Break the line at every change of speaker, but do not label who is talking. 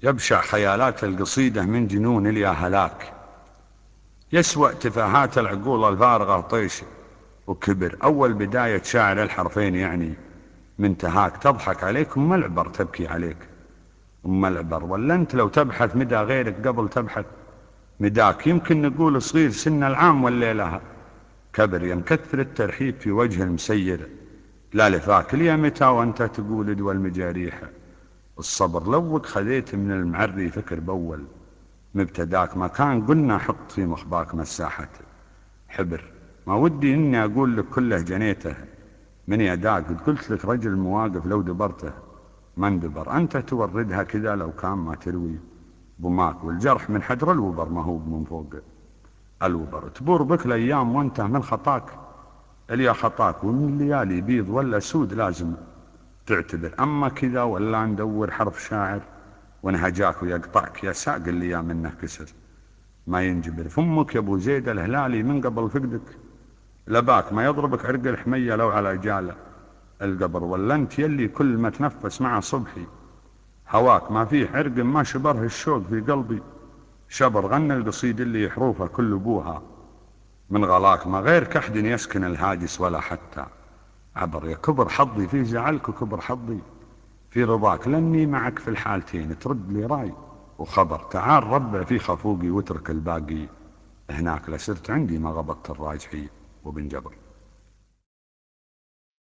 يبشع خيالات القصيدة من جنون اليا هلاك، يسوأ تفاهات العقول الفارغة طيش وكبر. أول بداية شاعر الحرفين يعني منتهاك، تضحك عليك أم العبر تبكي عليك أم العبر. ولا أنت لو تبحث مدى غيرك قبل تبحث مداك، يمكن نقول صغير سن العام والليلة كبر. يا مكثر الترحيب في وجه المسير لا لفاك، ليا متى وانت تقول دول المجاريح الصبر. لوك خذيت من المعري فكر بول مبتداك، ما كان قلنا حط في مخباك مساحة حبر. ما ودي اني اقول لك كله جنيته من يداك، قلت لك رجل مواقف لو دبرته ما اندبر. انت توردها كذا لو كان ما تروي بماك، والجرح من حجر الوبر ما هو من فوق الوبر. تبور بك الايام وانت من خطاك اليا خطاك، ومن الليالي بيض ولا سود لازم تعتبر. اما كذا ولا ندور حرف شاعر ونهجاك ويقطعك، يا ساق اللي يا منه كسر ما ينجبر. فمك يا ابو زيد الهلالي من قبل فقدك لباك، ما يضربك عرق الحمية لو على جال القبر. ولا انت يلي كل ما تنفس مع صبحي هواك، ما فيه عرق ما شبره الشوق في قلبي شبر. غنى القصيد اللي حروفه كل ابوها من غلاك، ما غير كحد يسكن الهاجس ولا حتى عبر. يا كبر حظي في زعلك وكبر حظي في رضاك، لاني معك في الحالتين ترد لي راي وخبر. تعال ربع في خفوقي واترك الباقي هناك، لسرت عندي ما غبطت الراجحي وبنجبر.